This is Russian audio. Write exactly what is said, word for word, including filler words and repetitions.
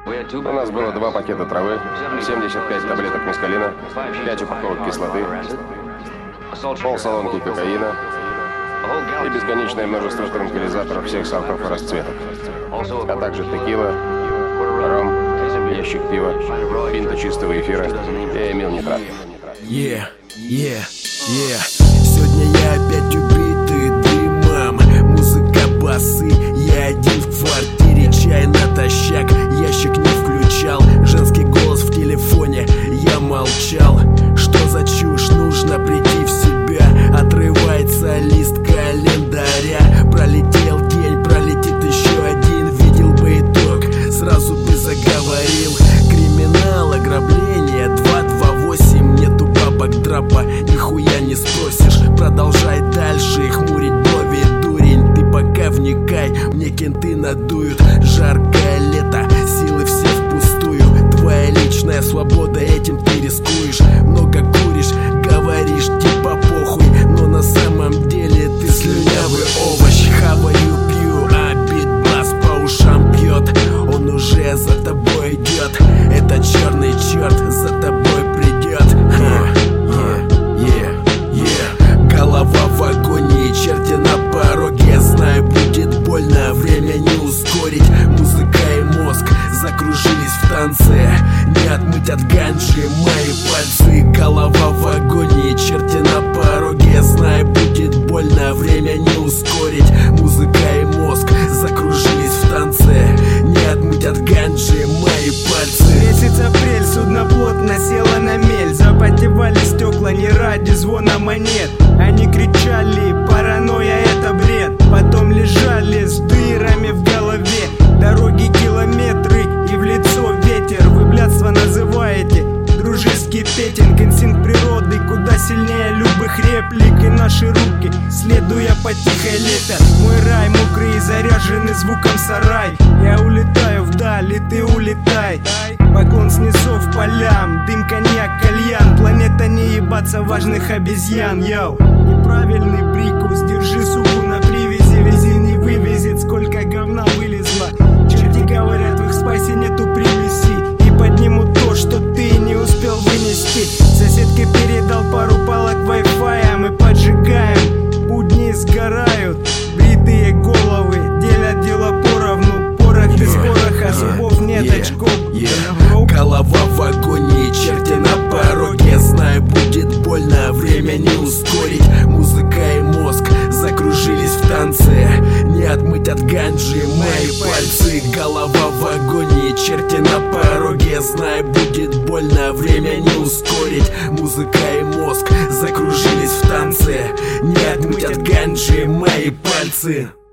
У нас было два пакета травы, семьдесят пять таблеток мескалина, пять упаковок кислоты, полсалонки кокаина и бесконечное множество транквилизаторов всех сортов и расцветок, а также текила, ром, ящик пива, пинта чистого эфира и эмил-нитрат. Yeah, yeah, yeah. Сегодня я опять убитый дымом. Музыка, басы, я один в квартире. Чай натощак, ящик не включал. Женский голос в телефоне, я молчал. Что за чушь, нужно прийти в себя. Отрывается лист календаря. Пролетел день, пролетит еще один. Видел бы итог, сразу бы заговорил. Криминал, ограбление, два два восемь. Нету бабок драпа, нихуя не спросишь. Продолжай дальше хмурить брови, дурень. Ты пока вникай, мне кенты надуют. Жаркое лето, силы все впустую. Твоя личная свобода, этим ты рискуешь. Много куришь, говоришь типа похуй, но на самом деле ты слюнявый овощ. Хаваю, пью, а бит-бас по ушам бьет. Он уже за тобой идет. Это черный черт за тобой придет. Yeah, yeah, yeah. Голова в агонии, черти на пороге. Я знаю, будет больно, время не ускорить. Музыка и мозг закружились в танце. Не отмыть от ганджи мои пальцы. Голова в агонии, черти на пороге. Я знаю, будет больно, время не ускорить. Музыка и мозг закружились в танце. Не отмыть от ганджи мои пальцы. Месяц апрель, судно плотно село на мель. Запотевали стекла не ради звона монет. Они кричали, паранойя это бред. Потом лежали с дырами в голове. Дороги километры и в лицо ветер. Вы блядство называете дружеский петинг. Инстинкт природы куда сильнее любых реплик. И наши руки, следуя по тихой лето. Мой рай мокрый и заряженный звуком сарай. Я улетаю вдаль и ты улетай. Поклон снесу в полям, дым, коньяк, кальян. Планета не ебаться важных обезьян, йоу. Неправильный прикус, держи суку на привязи. Вези не вывезет, сколько говна вылезло. Черти говорят, в их спайсе нету примеси. И поднимут то, что ты не успел вынести. Соседке передал пару палок вай-фая. Мы поджигаем, будни сгорают. Бритые головы делят дело поровну. Порох без пороха, зубов нет, очков. Голова в агонии, черти на пороге. Я знаю, будет больно, время не ускорить. Музыка и мозг закружились в танце. Не отмыть от ганджи мои пальцы. Голова в агонии, черти на пороге. Я знаю, будет больно, время не ускорить. Музыка и мозг закружились в танце. Не отмыть от ганджи мои пальцы.